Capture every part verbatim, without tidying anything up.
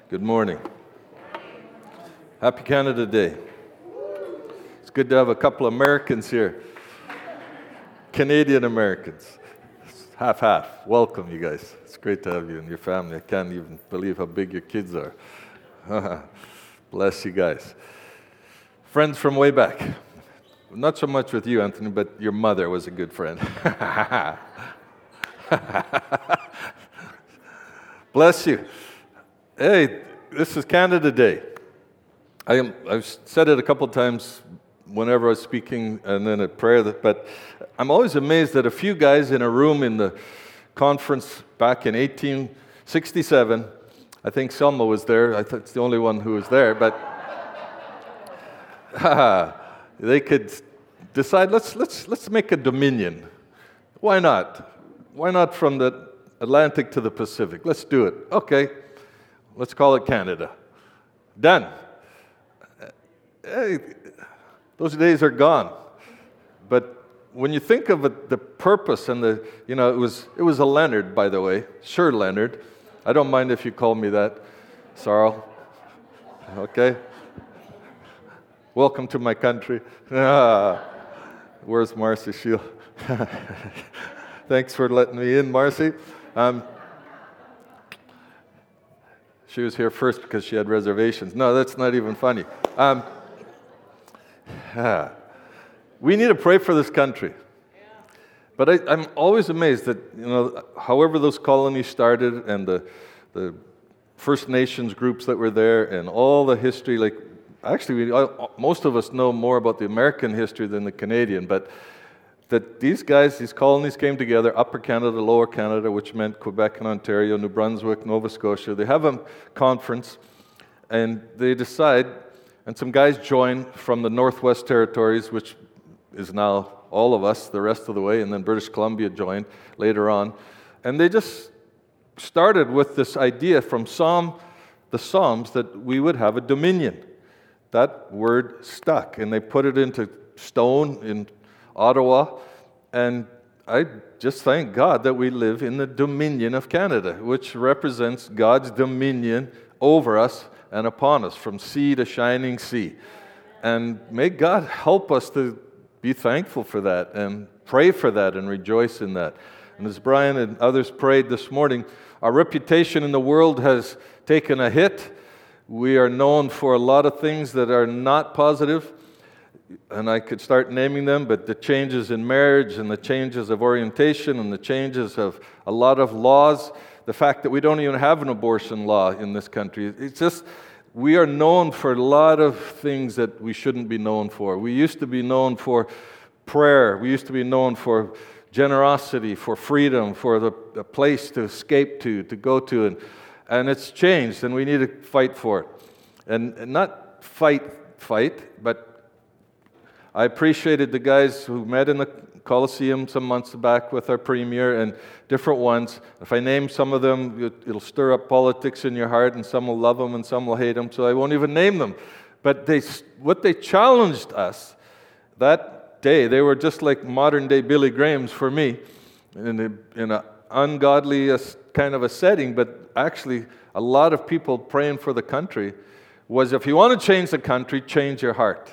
Good morning. Happy Canada Day. It's good to have a couple of Americans here. Canadian Americans. Half-half. Welcome, you guys. It's great to have you and your family. I can't even believe how big your kids are. Bless you guys. Friends from way back. Not so much with you, Anthony, but your mother was a good friend. Bless you. Hey, this is Canada Day. I am, I've said it a couple times whenever I was speaking and then at prayer, that, but I'm always amazed that a few guys in a room in the conference back in eighteen sixty-seven, I think Selma was there, I think it's the only one who was there, but they could decide, let's, let's, let's make a dominion. Why not? Why not from the Atlantic to the Pacific? Let's do it. Okay, let's call it Canada. Done. Hey, those days are gone. But when you think of it, the purpose and the, you know, it was it was a Leonard, by the way, Sir Leonard. I don't mind if you call me that, Sarl. Okay. Welcome to my country. Ah, where's Marcy Shield? Thanks for letting me in, Marcy. Um, she was here first because she had reservations. No, that's not even funny. Um, ah, we need to pray for this country. But I, I'm always amazed that, you know, however those colonies started and the, the First Nations groups that were there and all the history, like, actually, we, most of us know more about the American history than the Canadian, but that these guys, these colonies came together, Upper Canada, Lower Canada, which meant Quebec and Ontario, New Brunswick, Nova Scotia. They have a conference, and they decide, and some guys join from the Northwest Territories, which is now all of us, the rest of the way, and then British Columbia joined later on. And they just started with this idea from Psalm, the Psalms, that we would have a dominion. That word stuck, and they put it into stone in Ottawa, and I just thank God that we live in the Dominion of Canada, which represents God's dominion over us and upon us, from sea to shining sea. And may God help us to be thankful for that and pray for that and rejoice in that. And as Brian and others prayed this morning, our reputation in the world has taken a hit. We are known for a lot of things that are not positive, and I could start naming them, but the changes in marriage and the changes of orientation and the changes of a lot of laws, the fact that we don't even have an abortion law in this country, it's just, we are known for a lot of things that we shouldn't be known for. We used to be known for prayer. We used to be known for generosity, for freedom, for the, the place to escape to, to go to, and, and it's changed, and we need to fight for it. And, and not fight, fight, but I appreciated the guys who met in the Coliseum some months back with our premier and different ones. If I name some of them, it'll stir up politics in your heart, and some will love them and some will hate them, so I won't even name them. But they, what they challenged us that day, they were just like modern-day Billy Grahams for me, in a, in an ungodly kind of a setting, but actually a lot of people praying for the country, was if you want to change the country, change your heart.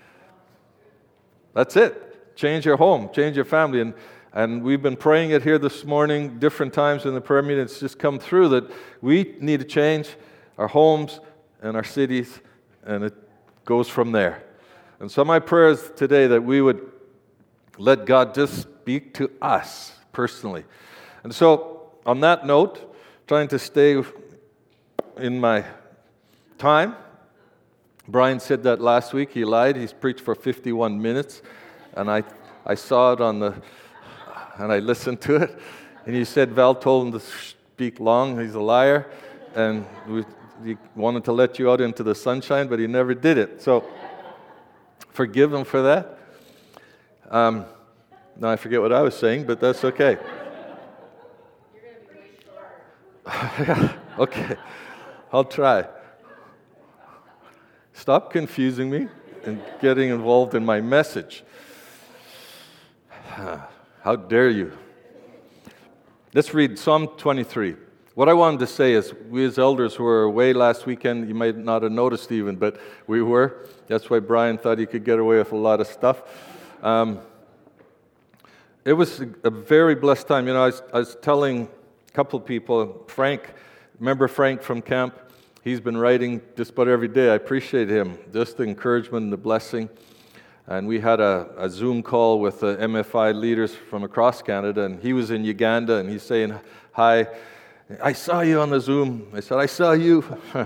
That's it. Change your home, change your family. And, and we've been praying it here this morning, different times in the prayer meeting. It's just come through that we need to change our homes and our cities, and it goes from there. And so my prayer is today that we would let God just speak to us personally. And so on that note, trying to stay in my time, Brian said that last week. He lied. He's preached for fifty-one minutes, and I I saw it on the, and I listened to it, and he said Val told him to speak long. He's a liar, and we, he wanted to let you out into the sunshine, but he never did it. So forgive him for that. Um, now I forget what I was saying, but that's okay. You're going to be way short. Okay, I'll try. Stop confusing me and getting involved in my message. How dare you? Let's read Psalm twenty-three. what I wanted to say is, we as elders who were away last weekend, you might not have noticed even, but we were. That's why Brian thought he could get away with a lot of stuff. Um, it was a, a very blessed time. You know, I was, I was telling a couple people, Frank, remember Frank from camp? He's been writing just about every day. I appreciate him, just the encouragement and the blessing. And we had a, a Zoom call with the M F I leaders from across Canada, and he was in Uganda, and he's saying, hi, I saw you on the Zoom. I said, I saw you.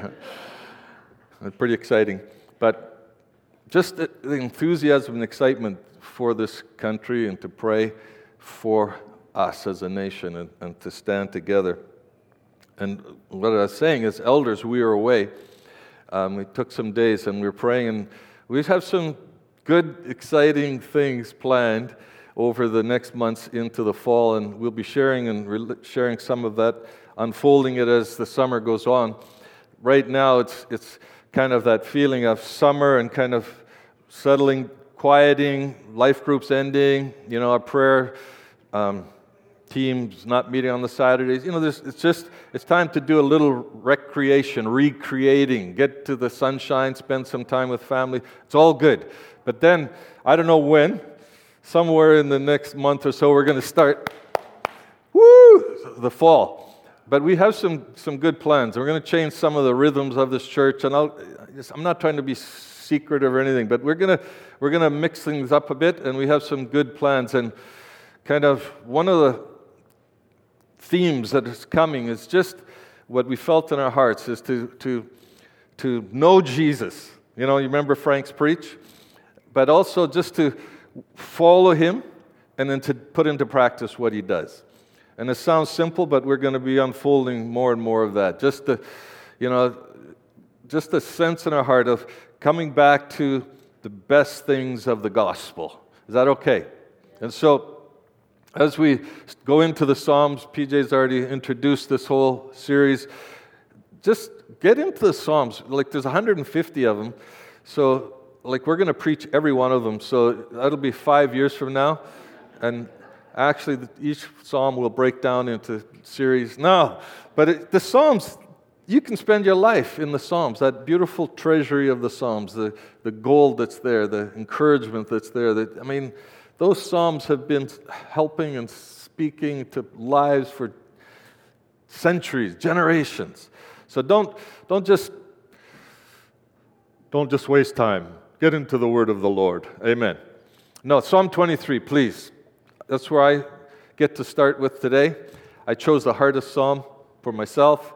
Pretty exciting. But just the, the enthusiasm and excitement for this country and to pray for us as a nation and, and to stand together. And what I was saying is, elders, we were away. Um, we took some days and we were praying, and we have some good, exciting things planned over the next months into the fall, and we'll be sharing and re- sharing some of that, unfolding it as the summer goes on. Right now, it's it's kind of that feeling of summer and kind of settling, quieting, life groups ending, you know, our prayer um, teams not meeting on the Saturdays. You know, there's, it's just, it's time to do a little recreation, recreating, get to the sunshine, spend some time with family. It's all good. But then, I don't know when, somewhere in the next month or so, we're going to start, woo, the fall. But we have some, some good plans. We're going to change some of the rhythms of this church, and I'll, I'm not trying to be secretive or anything, but we're going to we're going to mix things up a bit, and we have some good plans. And kind of one of the themes that is coming is just what we felt in our hearts is to to to know Jesus. You know, you remember Frank's preach? But also just to follow him and then to put into practice what he does. And it sounds simple, but we're going to be unfolding more and more of that. Just the, you know, just a sense in our heart of coming back to the best things of the gospel. Is that okay? And so, as we go into the Psalms, P J's already introduced this whole series. Just get into the Psalms. Like, there's one hundred fifty of them. So, like, we're going to preach every one of them. So that'll be five years from now. And actually, each psalm will break down into series. No, but it, the Psalms, you can spend your life in the Psalms, that beautiful treasury of the Psalms, the, the gold that's there, the encouragement that's there. That, I mean, those Psalms have been helping and speaking to lives for centuries, generations. So don't don't just don't just waste time. Get into the word of the Lord. Amen. No, Psalm twenty-three, please. That's where I get to start with today. I chose the hardest psalm for myself.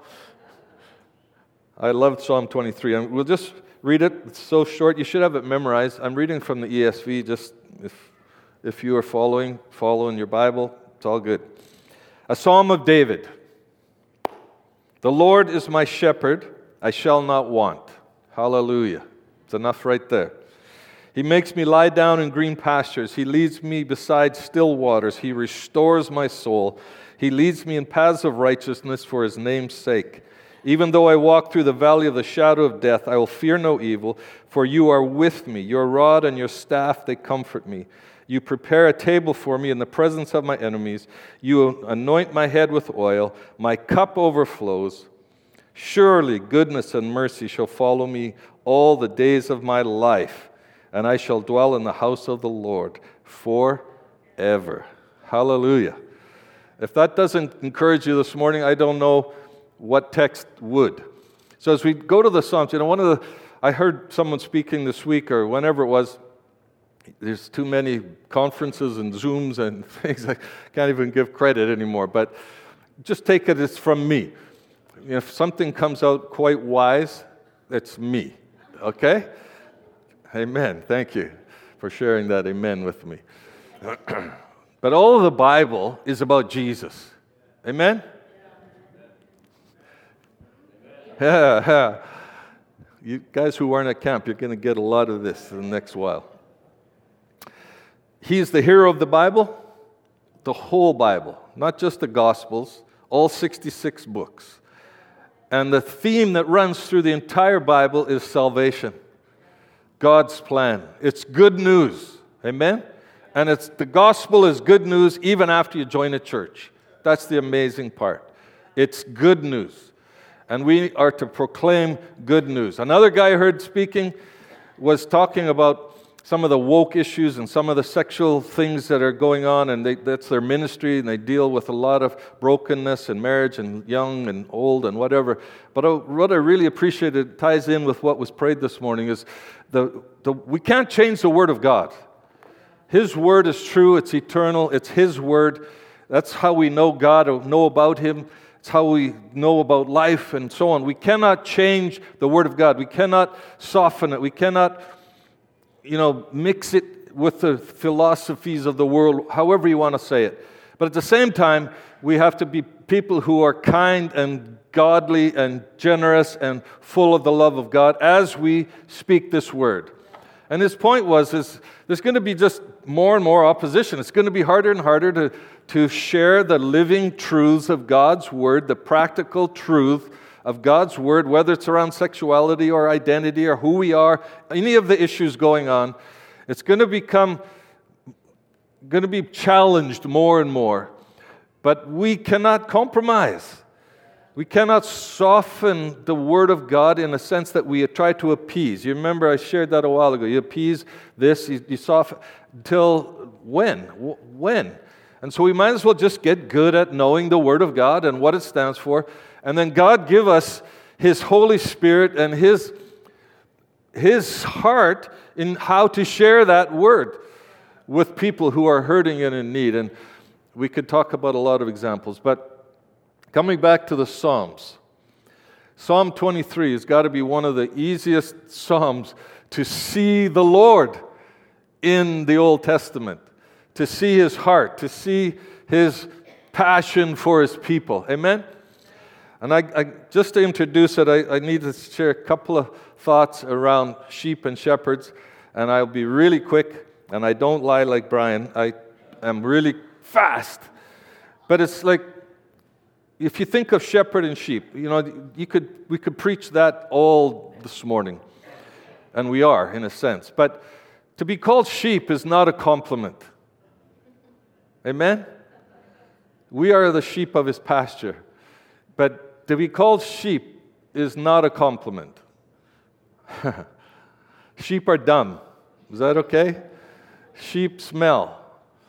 I love Psalm twenty-three. And we'll just read it. It's so short. You should have it memorized. I'm reading from the E S V. Just if if you are following, follow in your Bible. It's all good. A psalm of David. The Lord is my shepherd. I shall not want. Hallelujah. It's enough right there. He makes me lie down in green pastures. He leads me beside still waters. He restores my soul. He leads me in paths of righteousness for his name's sake. Even though I walk through the valley of the shadow of death, I will fear no evil, for you are with me. Your rod and your staff, they comfort me. You prepare a table for me in the presence of my enemies. You anoint my head with oil. My cup overflows. Surely goodness and mercy shall follow me all the days of my life, and I shall dwell in the house of the Lord forever. Hallelujah. If that doesn't encourage you this morning, I don't know what text would. So as we go to the Psalms, you know, one of the, I heard someone speaking this week or whenever it was, there's too many conferences and Zooms and things, I can't even give credit anymore, but just take it as from me. If something comes out quite wise, it's me, okay? Amen. Thank you for sharing that amen with me. But all of the Bible is about Jesus. Amen? Yeah, yeah. You guys who aren't at camp, you're going to get a lot of this in the next while. He's the hero of the Bible, the whole Bible, not just the Gospels, all sixty-six books. And the theme that runs through the entire Bible is salvation. God's plan. It's good news. Amen? And it's the gospel is good news even after you join a church. That's the amazing part. It's good news. And we are to proclaim good news. Another guy I heard speaking was talking about some of the woke issues and some of the sexual things that are going on, and they, that's their ministry, and they deal with a lot of brokenness in marriage and young and old and whatever. But what I really appreciated ties in with what was prayed this morning is the, the we can't change the Word of God. His Word is true, it's eternal, it's His Word. That's how we know God or know about Him. It's how we know about life and so on. We cannot change the Word of God. We cannot soften it. We cannot, you know, mix it with the philosophies of the world, however you want to say it. But at the same time, we have to be people who are kind and godly and generous and full of the love of God as we speak this Word. And his point was, is there's going to be just more and more opposition. It's going to be harder and harder to, to share the living truths of God's Word, the practical truth of God's Word, whether it's around sexuality or identity or who we are, any of the issues going on. It's going to become, going to be challenged more and more. But we cannot compromise. We cannot soften the Word of God in a sense that we try to appease. You remember I shared that a while ago. You appease this, you, you soften, until when? When? And so we might as well just get good at knowing the Word of God and what it stands for. And then God give us His Holy Spirit and His, His heart in how to share that Word with people who are hurting and in need. And we could talk about a lot of examples. But coming back to the Psalms, Psalm twenty-three has got to be one of the easiest Psalms to see the Lord in the Old Testament, to see His heart, to see His passion for His people. Amen? And I, I, just to introduce it, I, I need to share a couple of thoughts around sheep and shepherds, and I'll be really quick, and I don't lie like Brian. I am really fast. But it's like, if you think of shepherd and sheep, you know, you could we could preach that all this morning, and we are, in a sense. But to be called sheep is not a compliment. Amen? We are the sheep of His pasture. But to be called sheep is not a compliment. Sheep are dumb. Is that okay? Sheep smell.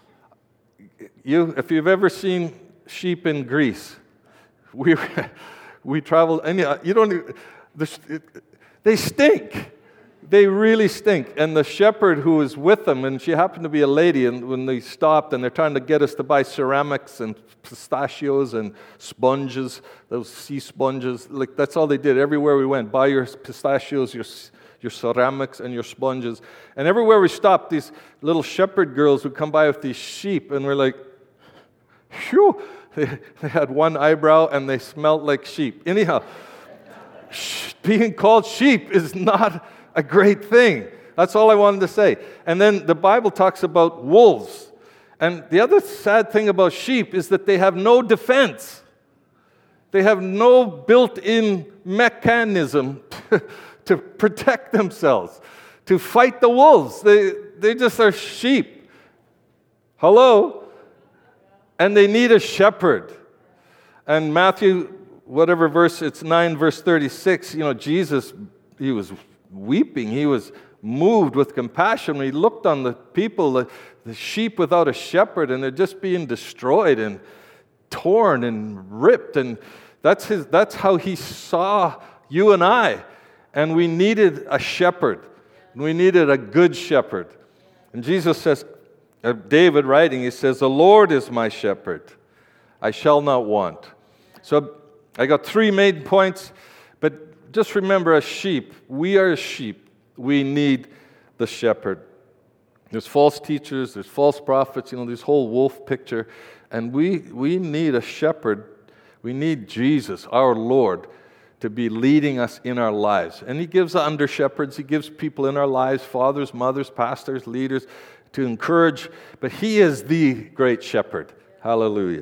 You, if you've ever seen sheep in Greece, we we traveled. And you don't. They stink. They really stink. And the shepherd who was with them, and she happened to be a lady, and when they stopped and they're trying to get us to buy ceramics and pistachios and sponges, those sea sponges, like that's all they did. Everywhere we went, buy your pistachios, your your ceramics, and your sponges. And everywhere we stopped, these little shepherd girls would come by with these sheep, and we're like, phew, they, they had one eyebrow and they smelled like sheep. Anyhow, being called sheep is not a great thing. That's all I wanted to say. And then the Bible talks about wolves. And the other sad thing about sheep is that they have no defense. They have no built-in mechanism to, to protect themselves, to fight the wolves. They, they just are sheep. Hello? And they need a shepherd. And Matthew, whatever verse, it's nine verse thirty-six, you know, Jesus, He was weeping. He was moved with compassion when He looked on the people, the, the sheep without a shepherd, and they're just being destroyed and torn and ripped. And that's his. That's how He saw you and I. And we needed a shepherd. We needed a good shepherd. And Jesus says, uh, David writing, he says, "The Lord is my shepherd. I shall not want." So I got three main points, but just remember, as sheep, we are sheep. We need the shepherd. There's false teachers, there's false prophets, you know, this whole wolf picture. And we we need a shepherd. We need Jesus, our Lord, to be leading us in our lives. And He gives under shepherds, He gives people in our lives, fathers, mothers, pastors, leaders, to encourage. But He is the great shepherd. Hallelujah.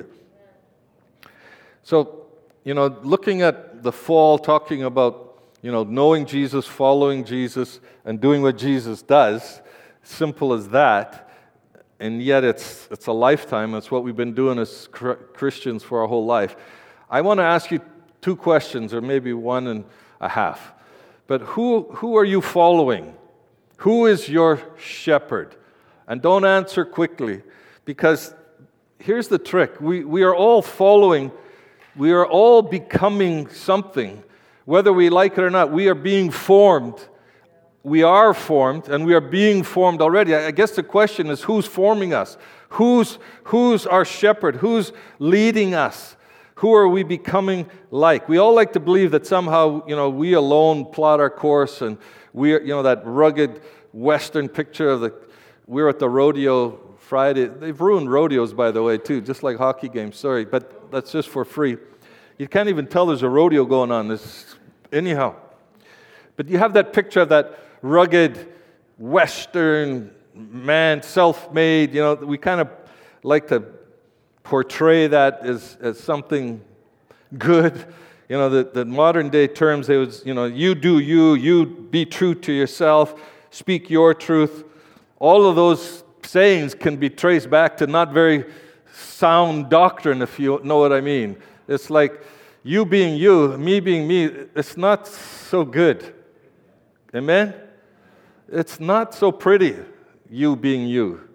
So, you know, looking at the fall, talking about, you know, knowing Jesus, following Jesus, and doing what Jesus does, simple as that, and yet it's it's a lifetime. It's what we've been doing as Christians for our whole life. I want to ask you two questions, or maybe one and a half. But who, who are you following? Who is your shepherd? And don't answer quickly, because here's the trick. We, we are all following, we are all becoming something. Whether we like it or not, we are being formed. We are formed, and we are being formed already. I guess the question is, who's forming us? Who's, who's our shepherd? Who's leading us? Who are we becoming like? We all like to believe that somehow, you know, we alone plot our course, and we are, you know, that rugged Western picture of the, we're at the rodeo Friday. They've ruined rodeos, by the way, too, just like hockey games. Sorry, but that's just for free. You can't even tell there's a rodeo going on. This, anyhow. But you have that picture of that rugged Western man, self-made. You know, we kind of like to portray that as, as something good. You know, the, the modern day terms, it was, you know, you do you, you be true to yourself, speak your truth. All of those sayings can be traced back to not very sound doctrine, if you know what I mean. It's like you being you, me being me, it's not so good. Amen? It's not so pretty, you being you.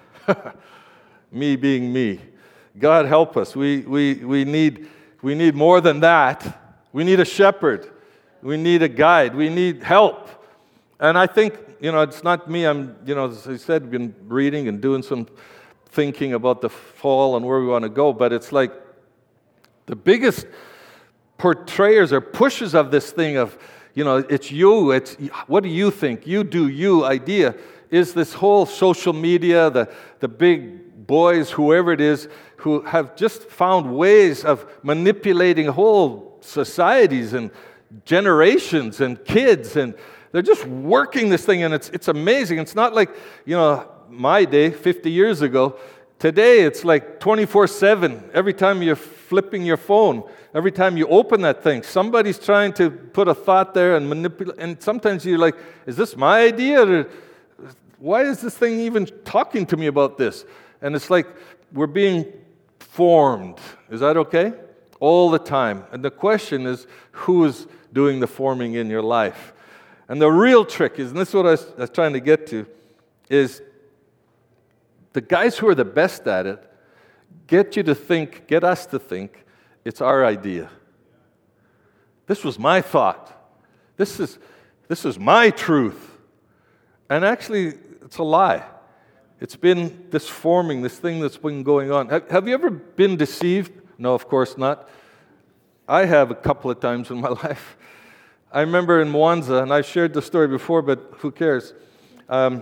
Me being me. God help us. We, we, we, need, we need more than that. We need a shepherd. We need a guide. We need help. And I think, you know, it's not me. I'm, you know, as I said, been reading and doing some thinking about the fall and where we want to go. But it's like the biggest portrayers or pushers of this thing of, you know, it's you, it's what do you think? You do you idea is this whole social media, the, the big boys, whoever it is, who have just found ways of manipulating whole societies and generations and kids, and they're just working this thing, and it's it's amazing. It's not like, you know, my day, fifty years ago. Today, it's like twenty-four seven. Every time you're flipping your phone, every time you open that thing, somebody's trying to put a thought there and manipulate. And sometimes you're like, is this my idea? Or why is this thing even talking to me about this? And it's like we're being formed. Is that okay? All the time. And the question is, who is doing the forming in your life? And the real trick is, and this is what I was, I was trying to get to, is the guys who are the best at it get you to think, get us to think, it's our idea. This was my thought. This is, this is my truth. And actually, it's a lie. It's been this forming, this thing that's been going on. Have, have you ever been deceived? No, of course not. I have a couple of times in my life. I remember in Mwanza, and I've shared the story before, but who cares? Um,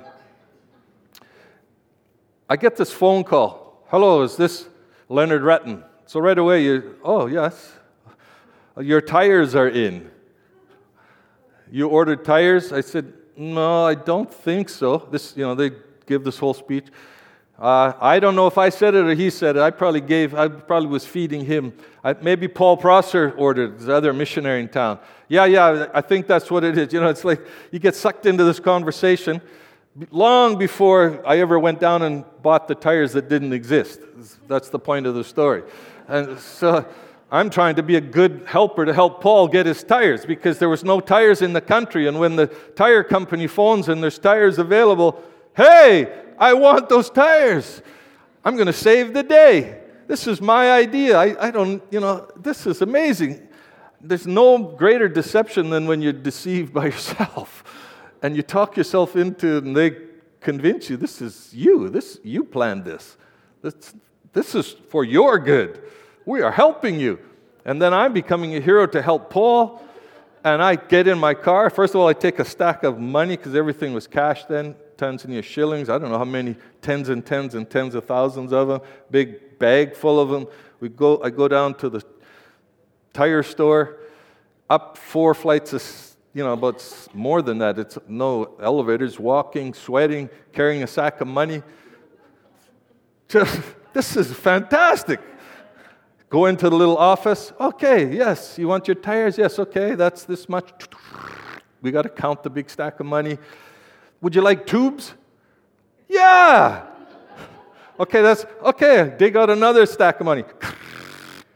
I get this phone call. Hello, is this Leonard Retton? So right away, you, oh, yes. Your tires are in. You ordered tires? I said, no, I don't think so. This, you know, they give this whole speech. Uh, I don't know if I said it or he said it. I probably gave, I probably was feeding him. I, maybe Paul Prosser ordered, the other missionary in town. Yeah, yeah, I think that's what it is. You know, it's like you get sucked into this conversation long before I ever went down and bought the tires that didn't exist. That's the point of the story. And so I'm trying to be a good helper to help Paul get his tires, because there was no tires in the country. And when the tire company phones and there's tires available, hey, I want those tires. I'm going to save the day. This is my idea. I, I don't, you know, this is amazing. There's no greater deception than when you're deceived by yourself. And you talk yourself into it, and they convince you, this is you. This you planned this. This, this is for your good. We are helping you. And then I'm becoming a hero to help Paul. And I get in my car. First of all, I take a stack of money, because everything was cash then. Tanzania shillings. I don't know how many, tens and tens and tens of thousands of them. Big bag full of them. We go. I go down to the tire store, up four flights of, you know, about more than that. It's no elevators, walking, sweating, carrying a sack of money. Just, this is fantastic. Go into the little office. Okay, yes, you want your tires? Yes, okay, that's this much. We got to count the big stack of money. Would you like tubes? Yeah. Okay, that's okay. Dig out another stack of money.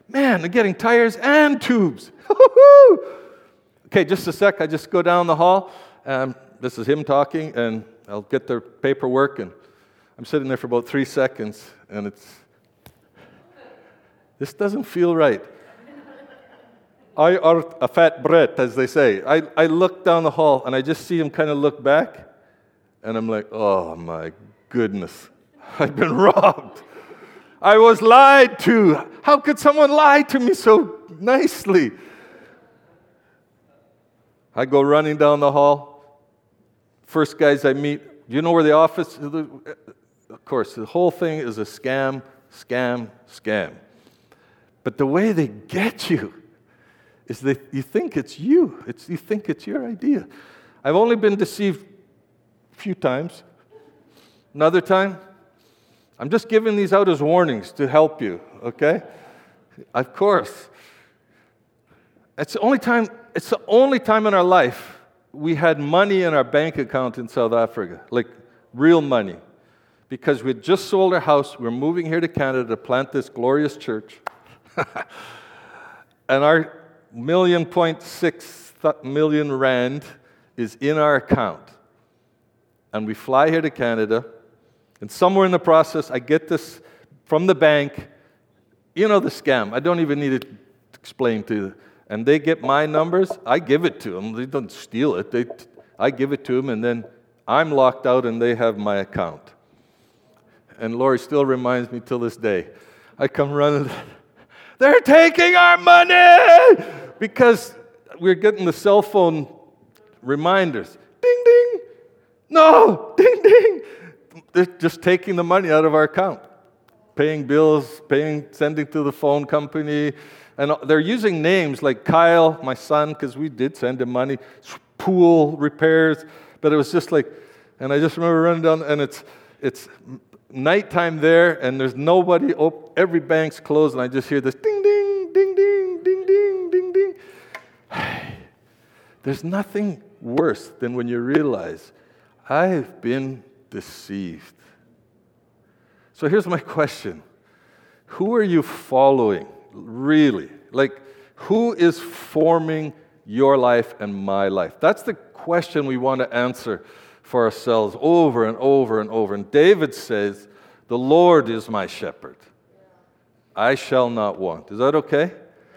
Man, they're getting tires and tubes. Woo-hoo! Okay, just a sec. I just go down the hall. Um, this is him talking, and I'll get the paperwork, and I'm sitting there for about three seconds, and it's, this doesn't feel right. I are a fat Brit, as they say. I, I look down the hall, and I just see him kind of look back, and I'm like, oh my goodness, I've been robbed. I was lied to. How could someone lie to me so nicely? I go running down the hall. First guys I meet, do you know where the office is? Of course, the whole thing is a scam, scam, scam. But the way they get you is that you think it's you. It's, you think it's your idea. I've only been deceived a few times. Another time, I'm just giving these out as warnings to help you, okay? Of course. It's the only time, it's the only time in our life we had money in our bank account in South Africa, like real money. Because we had just sold our house, we were moving here to Canada to plant this glorious church. And our million point six million rand is in our account. And we fly here to Canada, and somewhere in the process, I get this from the bank. You know the scam. I don't even need to explain to you. And they get my numbers. I give it to them. They don't steal it. They, I give it to them, and then I'm locked out, and they have my account. And Lori still reminds me till this day. I come running. They're taking our money! Because we're getting the cell phone reminders. Ding, ding. No, ding, ding. They're just taking the money out of our account, paying bills, paying, sending to the phone company, and they're using names like Kyle, my son, because we did send him money, pool repairs, but it was just like, and I just remember running down, and it's it's nighttime there, and there's nobody, op- every bank's closed, and I just hear this ding, ding, ding, ding, ding, ding, ding, ding. There's nothing worse than when you realize, I've been deceived. So here's my question. Who are you following, really? Like, who is forming your life and my life? That's the question we want to answer for ourselves over and over and over. And David says, the Lord is my shepherd. I shall not want. Is that okay?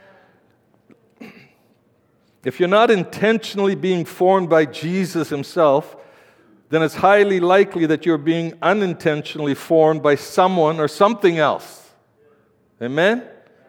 If you're not intentionally being formed by Jesus himself, then it's highly likely that you're being unintentionally formed by someone or something else. Amen?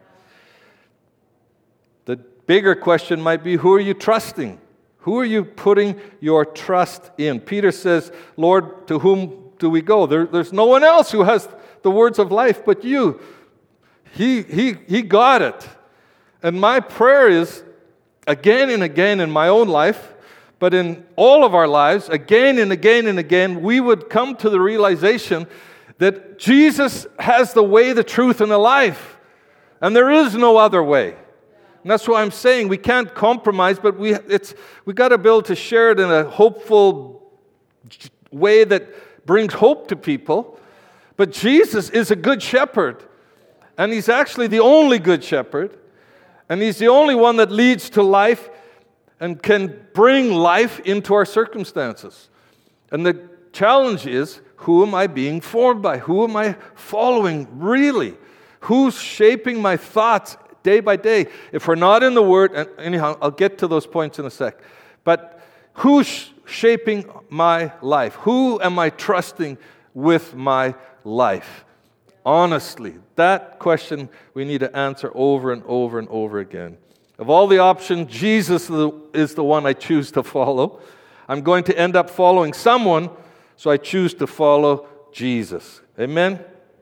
The bigger question might be, who are you trusting? Who are you putting your trust in? Peter says, Lord, to whom do we go? There, there's no one else who has the words of life but you. He, he, he got it. And my prayer is, again and again in my own life, but in all of our lives, again and again and again, we would come to the realization that Jesus has the way, the truth, and the life. And there is no other way. And that's why I'm saying we can't compromise, but we it's we got to be able to share it in a hopeful way that brings hope to people. But Jesus is a good shepherd. And he's actually the only good shepherd. And he's the only one that leads to life and can bring life into our circumstances. And the challenge is, who am I being formed by? Who am I following really? Who's shaping my thoughts day by day? If we're not in the Word, and anyhow, I'll get to those points in a sec. But who's shaping my life? Who am I trusting with my life? Honestly, that question we need to answer over and over and over again. Of all the options, Jesus is the one I choose to follow. I'm going to end up following someone, so I choose to follow Jesus. Amen?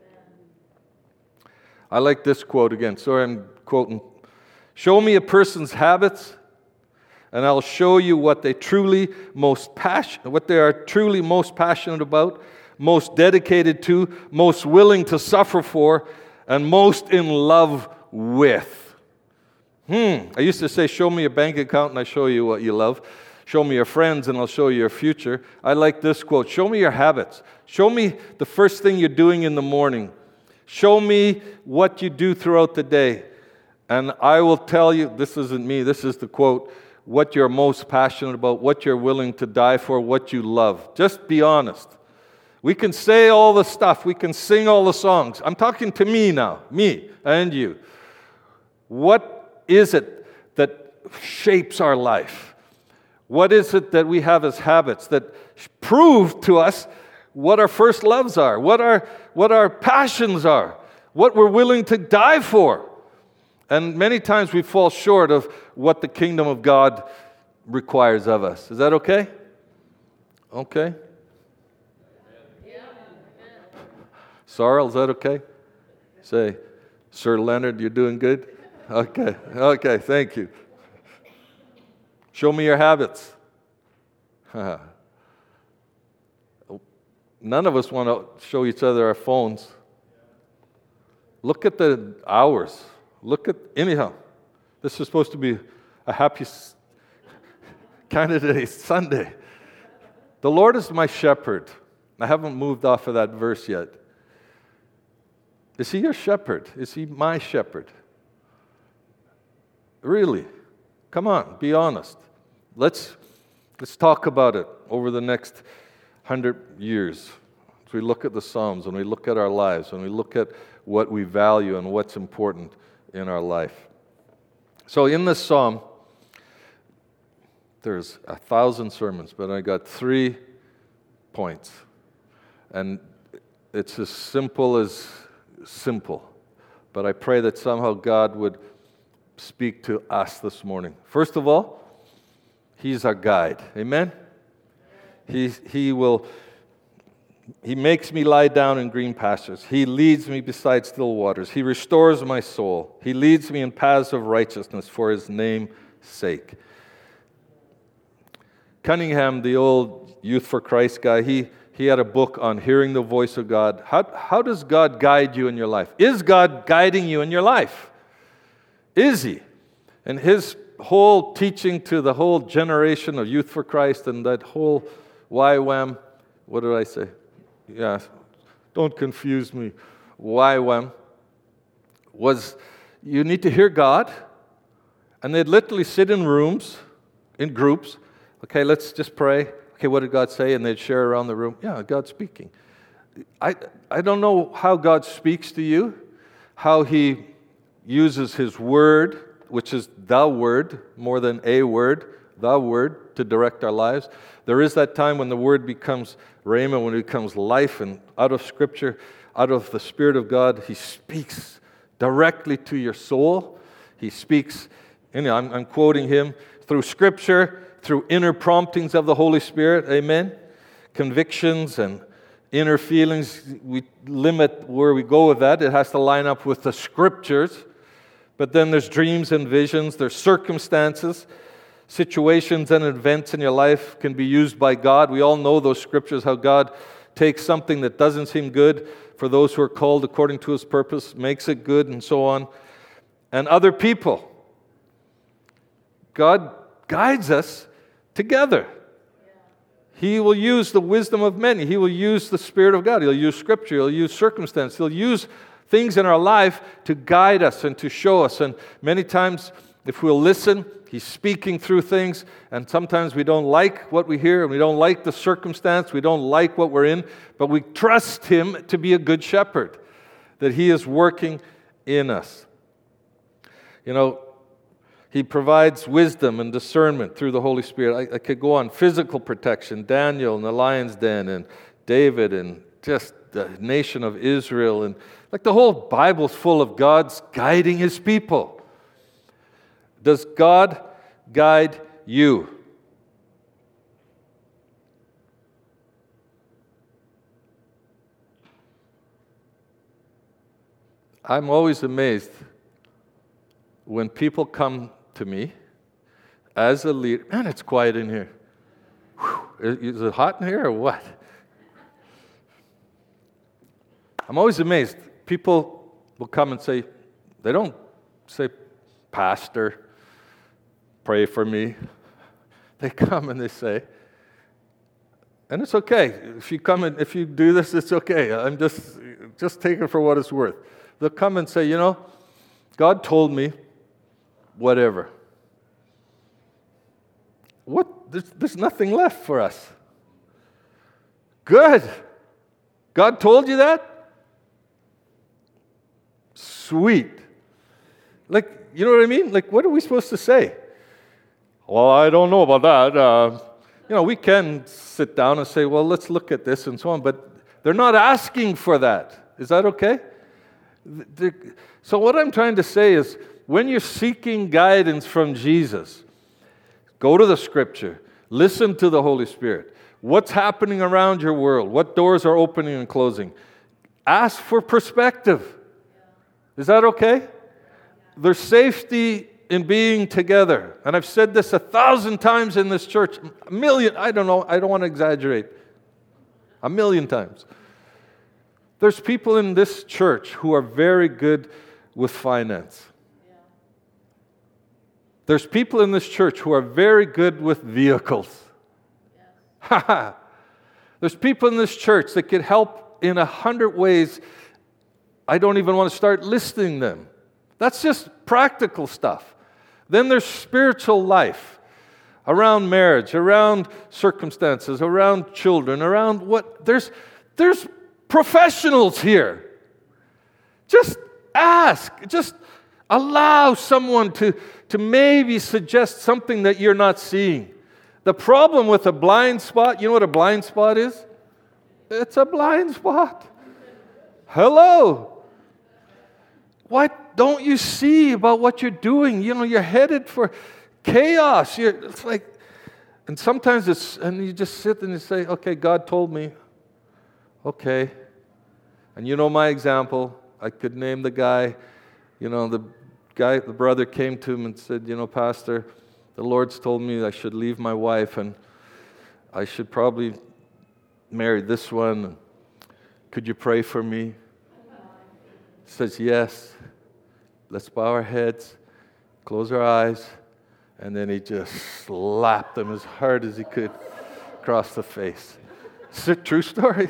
I like this quote again. Sorry, I'm quoting. Show me a person's habits, and I'll show you what they truly most passion, what they are truly most passionate about, most dedicated to, most willing to suffer for, and most in love with. Hmm. I used to say, show me your bank account and I show you what you love. Show me your friends and I'll show you your future. I like this quote. Show me your habits. Show me the first thing you're doing in the morning. Show me what you do throughout the day. And I will tell you, this isn't me, this is the quote, what you're most passionate about, what you're willing to die for, what you love. Just be honest. We can say all the stuff, we can sing all the songs. I'm talking to me now, me and you. What is it that shapes our life? What is it that we have as habits that prove to us what our first loves are, what our, what our passions are, what we're willing to die for? And many times we fall short of what the kingdom of God requires of us. Is that okay? Okay. Sorrel, is that okay? Say, Sir Leonard, you're doing good? Okay, okay, thank you. Show me your habits. None of us want to show each other our phones. Look at the hours. Look at, anyhow, this is supposed to be a happy Canada Day Sunday. The Lord is my shepherd. I haven't moved off of that verse yet. Is He your shepherd? Is He my shepherd? Really? Come on, be honest. Let's, let's talk about it over the next hundred years. As we look at the Psalms, and we look at our lives, and we look at what we value and what's important in our life. So in this psalm, there's a thousand sermons, but I got three points. And it's as simple as simple. But I pray that somehow God would speak to us this morning. First of all, He's our guide. Amen? He, he will... He makes me lie down in green pastures. He leads me beside still waters. He restores my soul. He leads me in paths of righteousness for His name's sake. Cunningham, the old Youth for Christ guy, he, he had a book on hearing the voice of God. How, how does God guide you in your life? Is God guiding you in your life? Is He? And his whole teaching to the whole generation of Youth for Christ and that whole Y WAM, what did I say? Yeah, don't confuse me. Y WAM was you need to hear God, and they'd literally sit in rooms, in groups. Okay, let's just pray. Okay, what did God say? And they'd share around the room. Yeah, God's speaking. I I don't know how God speaks to you, how He uses His Word, which is the Word, more than a word, the Word, to direct our lives. There is that time when the Word becomes rhema, when it becomes life, and out of Scripture, out of the Spirit of God, He speaks directly to your soul. He speaks, you know, I'm, I'm quoting Him, through Scripture, through inner promptings of the Holy Spirit, amen? Convictions and inner feelings, we limit where we go with that. It has to line up with the Scriptures. But then there's dreams and visions, there's circumstances, situations and events in your life can be used by God. We all know those scriptures, how God takes something that doesn't seem good for those who are called according to His purpose, makes it good, and so on. And other people. God guides us together. He will use the wisdom of many. He will use the Spirit of God. He'll use Scripture. He'll use circumstance. He'll use things in our life to guide us and to show us. And many times, if we'll listen, He's speaking through things, and sometimes we don't like what we hear, and we don't like the circumstance, we don't like what we're in, but we trust Him to be a good shepherd, that He is working in us. You know, He provides wisdom and discernment through the Holy Spirit. I, I could go on. Physical protection, Daniel in the lion's den, and David, and just the nation of Israel, and like the whole Bible's full of God's guiding His people. Does God guide you? I'm always amazed when people come to me as a leader. Man, it's quiet in here. Whew, is it hot in here or what? I'm always amazed. People will come and say, they don't say, Pastor, pray for me. They come and they say, and it's okay. If you come and if you do this, it's okay. I'm just, just take it for what it's worth. They'll come and say, you know, God told me whatever. What? There's, there's nothing left for us. Good. God told you that? Sweet. Like, you know what I mean? Like, what are we supposed to say? Well, I don't know about that. Uh, you know, we can sit down and say, well, let's look at this and so on, but they're not asking for that. Is that okay? They're, so what I'm trying to say is, when you're seeking guidance from Jesus, go to the Scripture. Listen to the Holy Spirit. What's happening around your world? What doors are opening and closing? Ask for perspective. Is that okay? There's safety in being together. And I've said this a thousand times in this church. A million, I don't know, I don't want to exaggerate. A million times. There's people in this church who are very good with finance. There's people in this church who are very good with vehicles. Yeah. There's people in this church that could help in a hundred ways. I don't even want to start listing them. That's just practical stuff. Then there's spiritual life around marriage, around circumstances, around children, around what. There's, there's professionals here. Just ask. Just allow someone to, to maybe suggest something that you're not seeing. The problem with a blind spot, you know what a blind spot is? It's a blind spot. Hello. What don't you see about what you're doing? You know, you're headed for chaos. You're, it's like, and sometimes it's, and you just sit and you say, okay, God told me. Okay. And you know my example. I could name the guy. You know, the guy, the brother came to him and said, you know, Pastor, the Lord's told me I should leave my wife and I should probably marry this one. Could you pray for me? He says, yes. Let's bow our heads, close our eyes, and then he just slapped him as hard as he could across the face. It's a true story.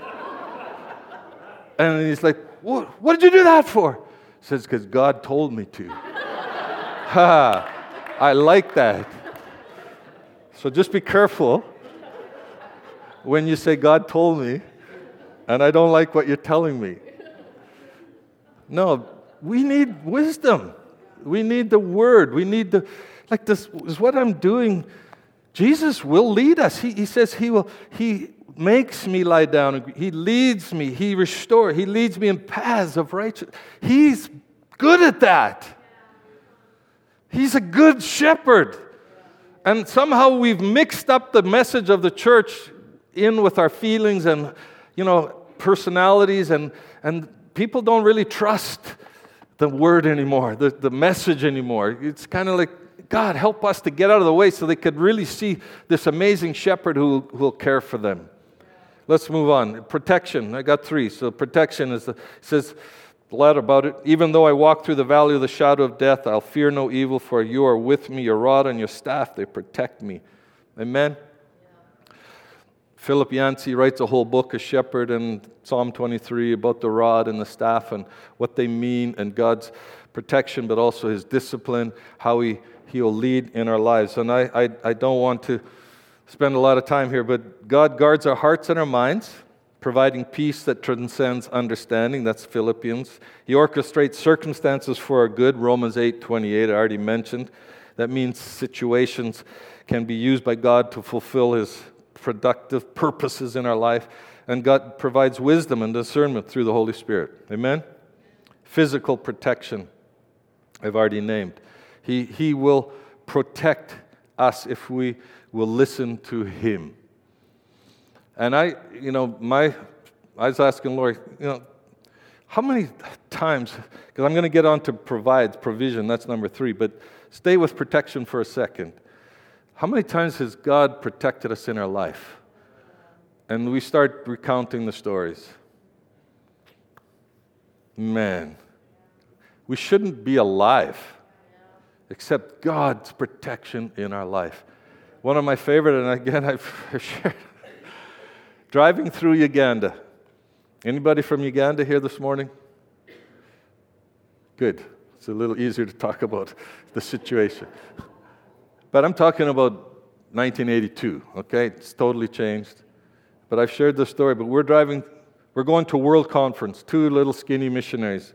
And he's like, what, what did you do that for? He says, because God told me to. Ha! I like that. So just be careful when you say, God told me, and I don't like what you're telling me. No, we need wisdom. We need the Word. We need the, like this is what I'm doing. Jesus will lead us. He, he says he will, he makes me lie down. He leads me. He restores. He leads me in paths of righteousness. He's good at that. He's a good shepherd. And somehow we've mixed up the message of the church in with our feelings and, you know, personalities, and, and people don't really trust the word anymore, the, the message anymore. It's kind of like, God, help us to get out of the way so they could really see this amazing shepherd who who will care for them. Let's move on. Protection. I got three. So protection is, the, it says a lot about it. Even though I walk through the valley of the shadow of death, I'll fear no evil, for you are with me. Your rod and your staff, they protect me. Amen? Yeah. Philip Yancey writes a whole book, A Shepherd, in Psalm twenty-three, about the rod and the staff and what they mean and God's protection, but also His discipline, how He He will lead in our lives. And I, I, I don't want to spend a lot of time here, but God guards our hearts and our minds, providing peace that transcends understanding. That's Philippians. He orchestrates circumstances for our good. Romans eight twenty-eight, I already mentioned. That means situations can be used by God to fulfill His productive purposes in our life. And God provides wisdom and discernment through the Holy Spirit. Amen? Physical protection, I've already named. He, he will protect us if we will listen to Him. And I, you know, my, I was asking Lord, you know, how many times, because I'm going to get on to provides, provision, that's number three, but stay with protection for a second. How many times has God protected us in our life? And we start recounting the stories. Man, we shouldn't be alive except God's protection in our life. One of my favorite, and again, I've shared, driving through Uganda. Anybody from Uganda here this morning? Good. It's a little easier to talk about the situation. But I'm talking about nineteen eighty-two, okay? It's totally changed. But I've shared this story, but we're driving, we're going to a world conference, two little skinny missionaries,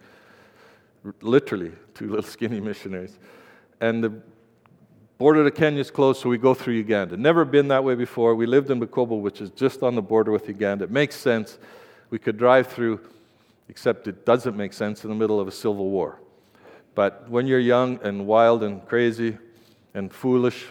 literally two little skinny missionaries. And the border to Kenya is closed, so we go through Uganda. Never been that way before. We lived in Bukoba, which is just on the border with Uganda. It makes sense. We could drive through, except it doesn't make sense in the middle of a civil war. But when you're young and wild and crazy and foolish,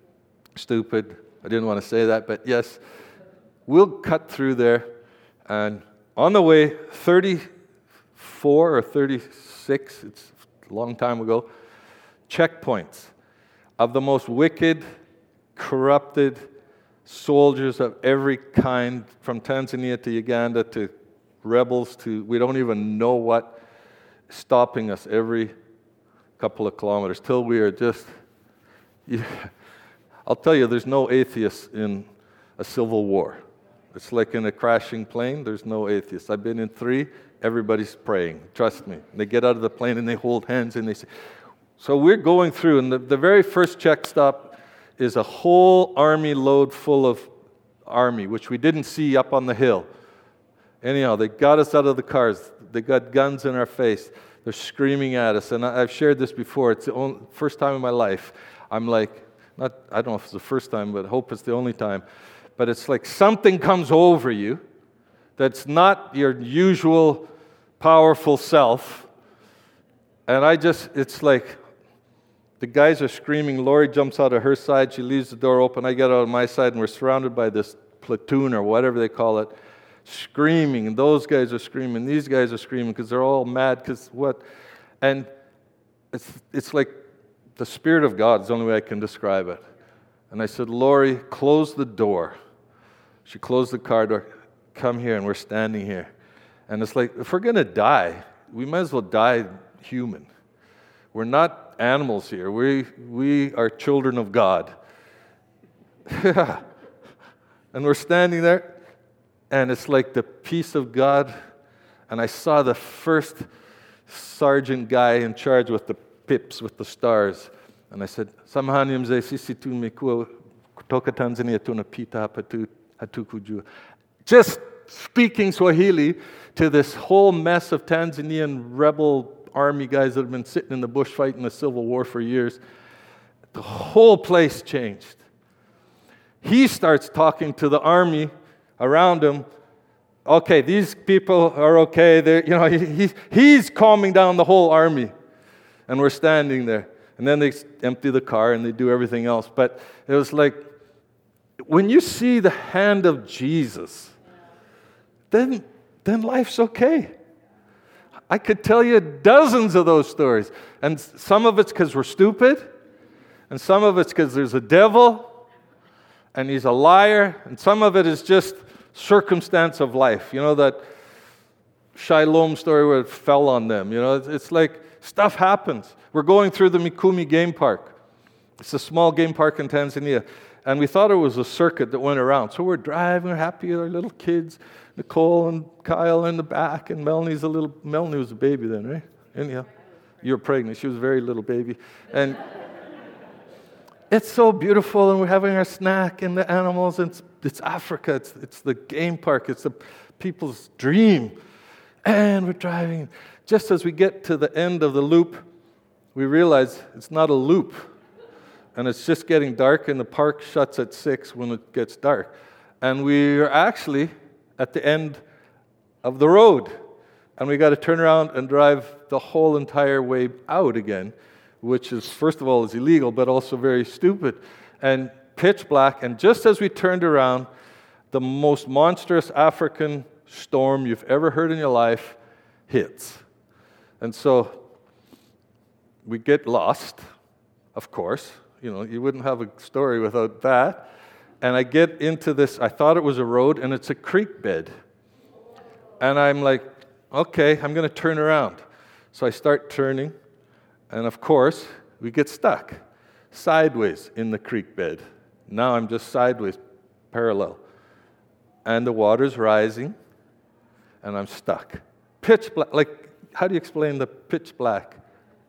stupid, I didn't want to say that, but yes, we'll cut through there. And on the way, thirty-four or thirty-six, it's a long time ago, checkpoints of the most wicked, corrupted soldiers of every kind, from Tanzania to Uganda to rebels to we don't even know what, stopping us every couple of kilometers till we are just, yeah, I'll tell you, there's no atheists in a civil war. It's like in a crashing plane, there's no atheists. I've been in three, everybody's praying, trust me. They get out of the plane and they hold hands and they say, so we're going through, and the, the very first check stop is a whole army load full of army, which we didn't see up on the hill. Anyhow, they got us out of the cars. They got guns in our face. They're screaming at us. And I, I've shared this before. It's the only, first time in my life. I'm like, not, I don't know if it's the first time, but I hope it's the only time. But it's like something comes over you that's not your usual powerful self. And I just, it's like, the guys are screaming. Lori jumps out of her side. She leaves the door open. I get out of my side, and we're surrounded by this platoon or whatever they call it, screaming. And those guys are screaming. These guys are screaming because they're all mad because what? And it's it's like the Spirit of God is the only way I can describe it. And I said, Lori, close the door. She closed the car door. Come here, and we're standing here. And it's like, if we're going to die, we might as well die human. We're not animals here. We we are children of God. And we're standing there, and it's like the peace of God. And I saw the first sergeant guy in charge with the pips, with the stars. And I said, Samahani mzee, sisi tumekuwa kutoka Tanzania tunapita hapa tu hatukujua. Just speaking Swahili to this whole mess of Tanzanian rebel army guys that have been sitting in the bush fighting the Civil War for years. The whole place changed. He starts talking to the army around him. Okay, these people are okay. They're, you know, he, he, he's calming down the whole army. And we're standing there. And then they empty the car and they do everything else. But it was like, when you see the hand of Jesus, then, then life's okay. I could tell you dozens of those stories. And some of it's because we're stupid. And some of it's because there's a devil. And he's a liar. And some of it is just circumstance of life. You know, that Shiloh story where it fell on them. You know, it's like stuff happens. We're going through the Mikumi Game Park. It's a small game park in Tanzania. And we thought it was a circuit that went around. So we're driving, we're happy with our little kids. Nicole and Kyle in the back, and Melanie's a little, Melanie was a baby then, right? Anyhow, you were pregnant. She was a very little baby. And it's so beautiful, and we're having our snack, and the animals, and it's, it's Africa. It's, it's the game park. It's the people's dream. And we're driving. Just as we get to the end of the loop, we realize it's not a loop. And it's just getting dark, and the park shuts at six when it gets dark. And we're actually at the end of the road. And we got to turn around and drive the whole entire way out again, which is, first of all, is illegal, but also very stupid. And pitch black. And just as we turned around, the most monstrous African storm you've ever heard in your life hits. And so we get lost, of course. You know, you wouldn't have a story without that. And I get into this, I thought it was a road, and it's a creek bed. And I'm like, okay, I'm going to turn around. So I start turning, and of course, we get stuck sideways in the creek bed. Now I'm just sideways, parallel. And the water's rising, and I'm stuck. Pitch black, like, how do you explain the pitch black?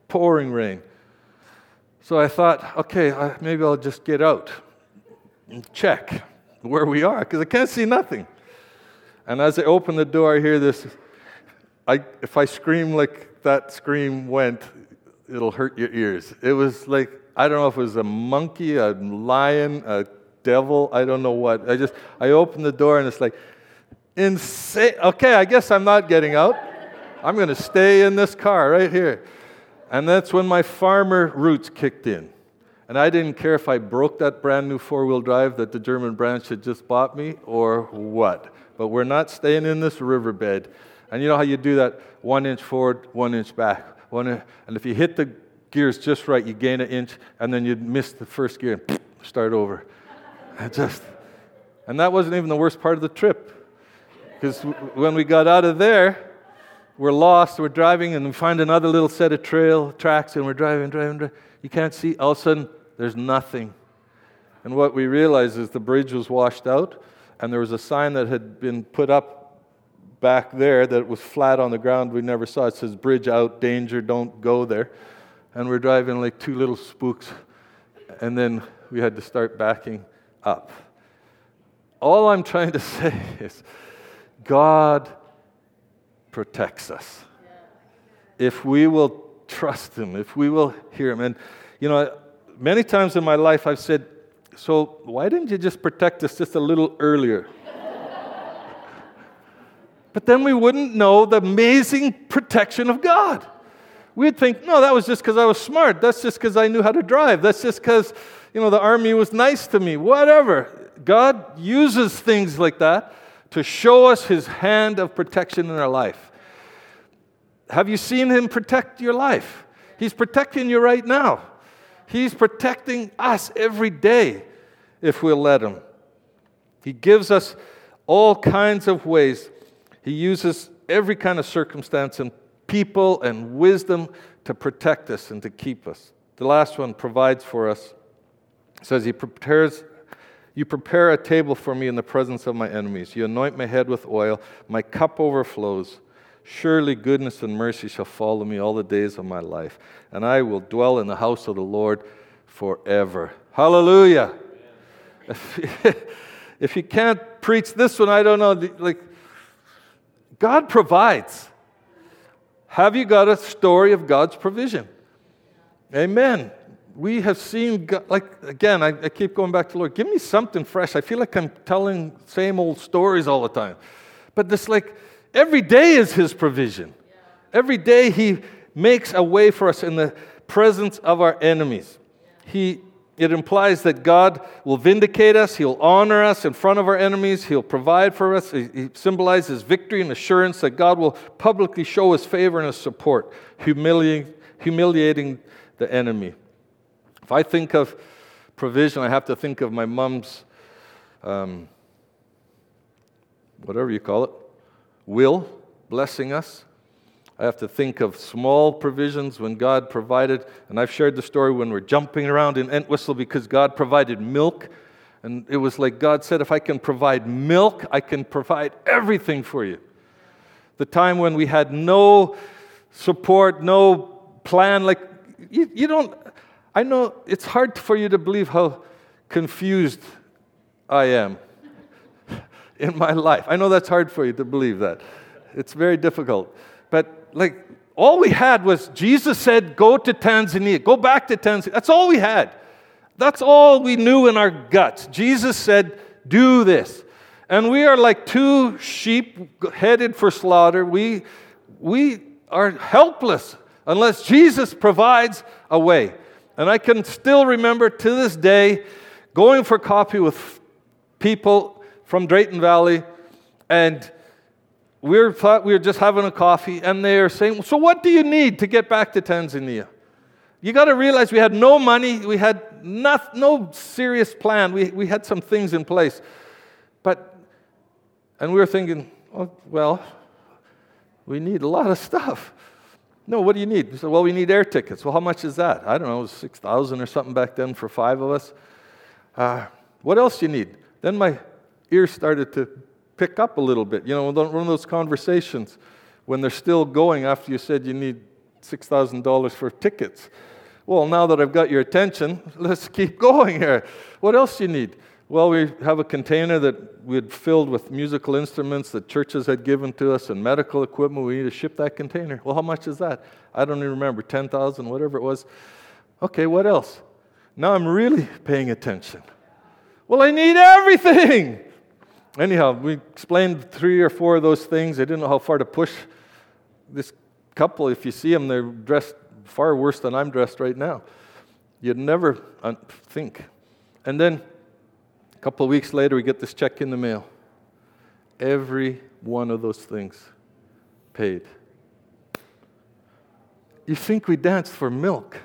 pouring rain. So I thought, okay, I, maybe I'll just get out and check where we are, because I can't see nothing. And as I open the door, I hear this. I, if I scream like that scream went, it'll hurt your ears. It was like, I don't know if it was a monkey, a lion, a devil, I don't know what. I just, I opened the door and it's like, insane. Okay, I guess I'm not getting out. I'm going to stay in this car right here. And that's when my farmer roots kicked in. And I didn't care if I broke that brand new four-wheel drive that the German branch had just bought me or what. But we're not staying in this riverbed. And you know how you do that? One inch forward, one inch back. One inch, and if you hit the gears just right, you gain an inch, and then you miss the first gear and start over. I just, and that wasn't even the worst part of the trip. Because when we got out of there, we're lost, we're driving, and we find another little set of trail tracks, and we're driving, driving, driving. You can't see. All of a sudden, there's nothing. And what we realized is the bridge was washed out, and there was a sign that had been put up back there that was flat on the ground. We never saw it. It says, bridge out, danger, don't go there. And we're driving like two little spooks, and then we had to start backing up. All I'm trying to say is God protects us. If we will trust Him, if we will hear Him. And, you know, many times in my life I've said, so why didn't you just protect us just a little earlier? But then we wouldn't know the amazing protection of God. We'd think, no, that was just because I was smart. That's just because I knew how to drive. That's just because, you know, the army was nice to me. Whatever. God uses things like that to show us His hand of protection in our life. Have you seen Him protect your life? He's protecting you right now. He's protecting us every day if we'll let Him. He gives us all kinds of ways. He uses every kind of circumstance and people and wisdom to protect us and to keep us. The last one provides for us. It says, He prepares, you prepare a table for me in the presence of my enemies. You anoint my head with oil. My cup overflows. Surely goodness and mercy shall follow me all the days of my life, and I will dwell in the house of the Lord forever. Hallelujah. If, if you can't preach this one, I don't know. Like, God provides. Have you got a story of God's provision? Amen. We have seen, God, like, again, I, I keep going back to the Lord. Give me something fresh. I feel like I'm telling same old stories all the time. But this, like, every day is His provision. Every day He makes a way for us in the presence of our enemies. He, it implies that God will vindicate us. He'll honor us in front of our enemies. He'll provide for us. He, he symbolizes victory and assurance that God will publicly show His favor and His support, humiliating, humiliating the enemy. If I think of provision, I have to think of my mom's, um, whatever you call it, will blessing us. I have to think of small provisions when God provided, and I've shared the story when we're jumping around in Entwistle because God provided milk, and it was like God said, if I can provide milk, I can provide everything for you. The time when we had no support, no plan, like, you, you don't, I know it's hard for you to believe how confused I am in my life. I know that's hard for you to believe that. It's very difficult. But like, all we had was Jesus said, go to Tanzania, go back to Tanzania. That's all we had. That's all we knew in our guts. Jesus said, do this. And we are like two sheep headed for slaughter. We, we are helpless unless Jesus provides a way. And I can still remember to this day going for coffee with people from Drayton Valley, and we were, thought we were just having a coffee, and they are saying, so what do you need to get back to Tanzania? You got to realize we had no money, we had not, no serious plan, we, we had some things in place. But, and we were thinking, oh, well, we need a lot of stuff. No, what do you need? We said, well, we need air tickets. Well, how much is that? I don't know, it was six thousand or something back then for five of us. Uh, what else do you need? Then my ears started to pick up a little bit. You know, one of those conversations when they're still going after you said you need six thousand dollars for tickets. Well, now that I've got your attention, let's keep going here. What else do you need? Well, we have a container that we had filled with musical instruments that churches had given to us and medical equipment. We need to ship that container. Well, how much is that? I don't even remember, ten thousand dollars, whatever it was. Okay, what else? Now I'm really paying attention. Well, I need everything. Anyhow, we explained three or four of those things. I didn't know how far to push this couple. If you see them, they're dressed far worse than I'm dressed right now. You'd never think. And then a couple of weeks later, we get this check in the mail. Every one of those things paid. You think we danced for milk.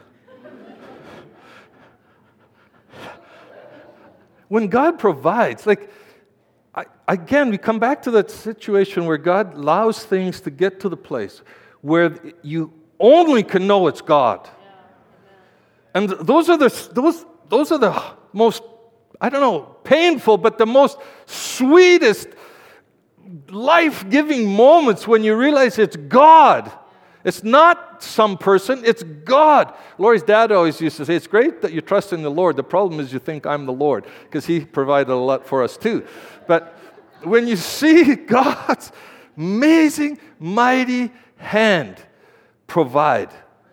When God provides, like, I, again, we come back to that situation where God allows things to get to the place where you only can know it's God. And those are the those those are the most, I don't know, painful, but the most sweetest, life-giving moments when you realize it's God. It's not some person, it's God. Lori's dad always used to say, it's great that you trust in the Lord. The problem is you think I'm the Lord, because he provided a lot for us too. But when you see God's amazing, mighty hand provide,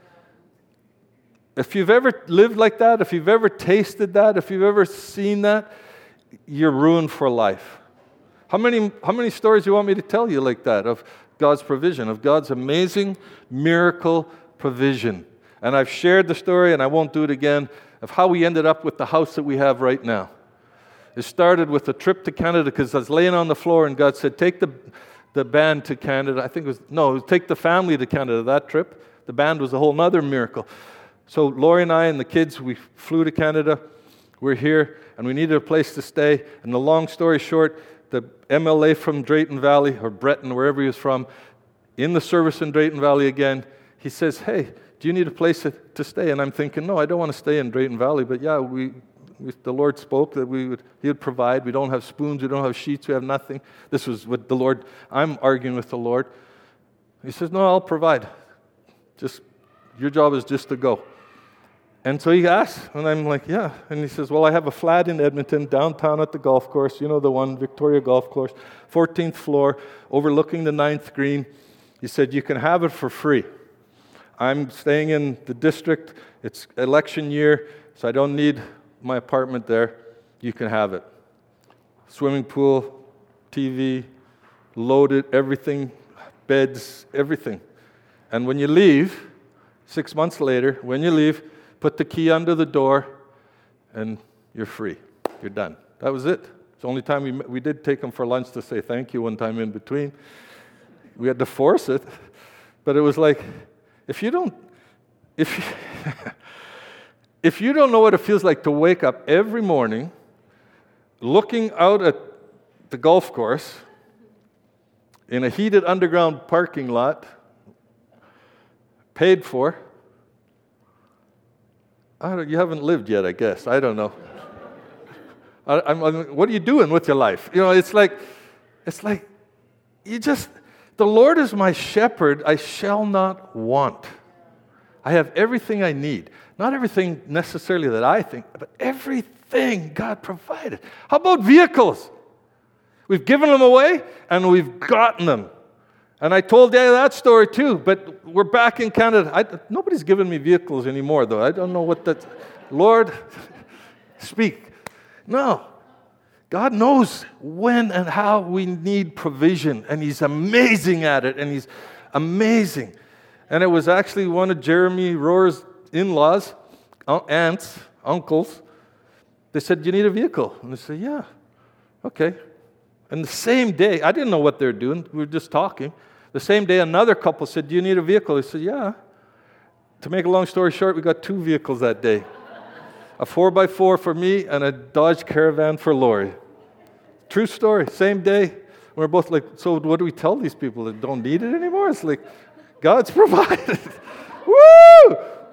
if you've ever lived like that, if you've ever tasted that, if you've ever seen that, you're ruined for life. How many, how many stories do you want me to tell you like that of God's provision, of God's amazing miracle provision? And I've shared the story, and I won't do it again, of how we ended up with the house that we have right now. It started with a trip to Canada, because I was laying on the floor, and God said, take the, the band to Canada. I think it was, no, take the family to Canada, that trip. The band was a whole other miracle. So Lori and I and the kids, we flew to Canada. We're here, and we needed a place to stay. And the long story short, the M L A from Drayton Valley, or Breton, wherever he was from, in the service in Drayton Valley again, he says, hey, do you need a place to stay? And I'm thinking, no, I don't want to stay in Drayton Valley, but yeah, we, we the Lord spoke that we would, he would provide. We don't have spoons, we don't have sheets, we have nothing. This was what the Lord, I'm arguing with the Lord. He says, no, I'll provide. Just, your job is just to go. And so he asks, and I'm like, yeah. And he says, well, I have a flat in Edmonton, downtown at the golf course, you know the one, Victoria Golf Course, fourteenth floor, overlooking the ninth green. He said, you can have it for free. I'm staying in the district. It's election year, so I don't need my apartment there. You can have it. Swimming pool, T V, loaded, everything, beds, everything. And when you leave, six months later, when you leave, put the key under the door, and you're free. You're done. That was it. It's the only time we we did take him for lunch to say thank you one time in between. We had to force it, but it was like, if you don't, if you, if you don't know what it feels like to wake up every morning, looking out at the golf course in a heated underground parking lot, paid for. I don't, you haven't lived yet, I guess. I don't know. I, I'm, I'm, what are you doing with your life? You know, it's like, it's like, you just, the Lord is my shepherd, I shall not want. I have everything I need. Not everything necessarily that I think, but everything God provided. How about vehicles? We've given them away, and we've gotten them. And I told you that story too, but we're back in Canada. I, nobody's giving me vehicles anymore, though. I don't know what that... Lord, speak. No. God knows when and how we need provision, and He's amazing at it, and He's amazing. And it was actually one of Jeremy Rohr's in-laws, aunts, uncles. They said, you need a vehicle? And I said, yeah. Okay. And the same day, I didn't know what they were doing. We were just talking. The same day, another couple said, do you need a vehicle? I said, yeah. To make a long story short, we got two vehicles that day. A four by four for me and a Dodge Caravan for Lori. True story. Same day. We're both like, so what do we tell these people that don't need it anymore? It's like, God's provided. Woo!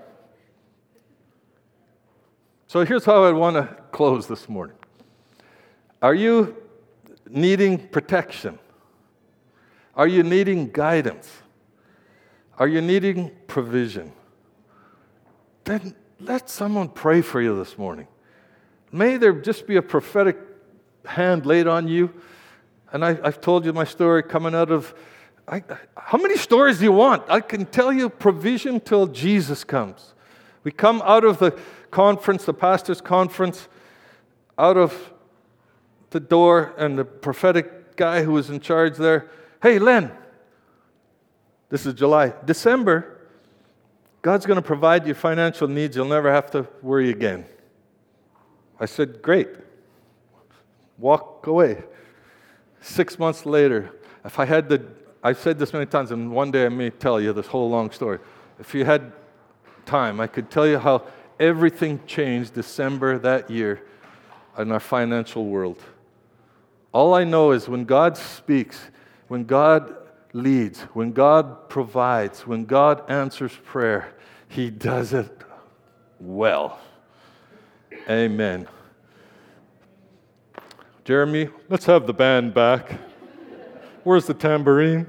So here's how I want to close this morning. Are you needing protection? Are you needing guidance? Are you needing provision, then let someone pray for you this morning. May there just be a prophetic hand laid on you. And I, I've told you my story coming out of, I, how many stories do you want? I can tell you provision till Jesus comes. We come out of the conference, the pastor's conference, out of the door, and the prophetic guy who was in charge there, hey, Len, this is July, December, God's going to provide your financial needs. You'll never have to worry again. I said, great. Walk away. Six months later, if I had the, I've said this many times, and one day I may tell you this whole long story. If you had time, I could tell you how everything changed December that year in our financial world. All I know is when God speaks, when God leads, when God provides, when God answers prayer, He does it well. Amen. Jeremy, let's have the band back. Where's the tambourine?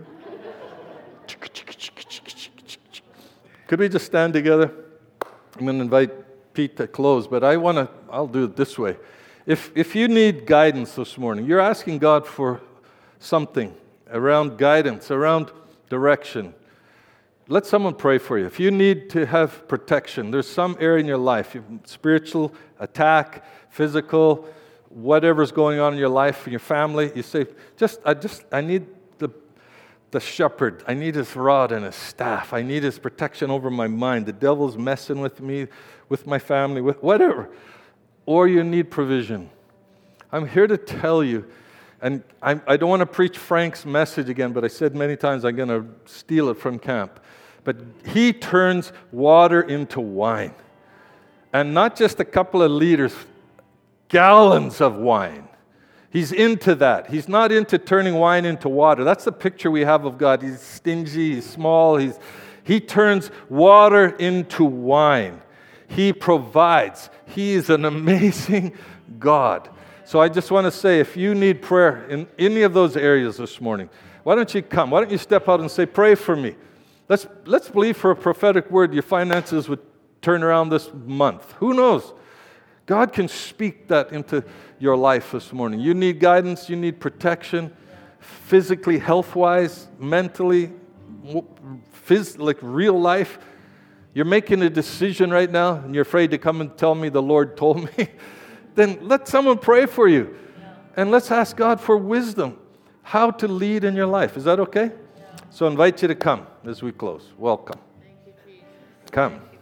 Could we just stand together? I'm going to invite Pete to close, but I want to, I'll do it this way. If if you need guidance this morning, you're asking God for something around guidance, around direction, let someone pray for you. If you need to have protection, there's some area in your life, spiritual attack, physical, whatever's going on in your life, in your family, you say, just I just I need the the shepherd. I need his rod and his staff. I need his protection over my mind. The devil's messing with me, with my family, with whatever. Or you need provision. I'm here to tell you, and I, I don't want to preach Frank's message again, but I said many times I'm going to steal it from camp. But he turns water into wine. And not just a couple of liters, gallons of wine. He's into that. He's not into turning wine into water. That's the picture we have of God. He's stingy, he's small. He's, he turns water into wine. He provides. He is an amazing God. So I just want to say, if you need prayer in any of those areas this morning, why don't you come? Why don't you step out and say, pray for me. Let's, let's believe for a prophetic word your finances would turn around this month. Who knows? God can speak that into your life this morning. You need guidance. You need protection, physically, health-wise, mentally, phys- like real life. You're making a decision right now, and you're afraid to come and tell me the Lord told me. Then let someone pray for you. Yeah. And let's ask God for wisdom, how to lead in your life. Is that okay? Yeah. So I invite you to come as we close. Welcome. Thank you, Jesus. Come.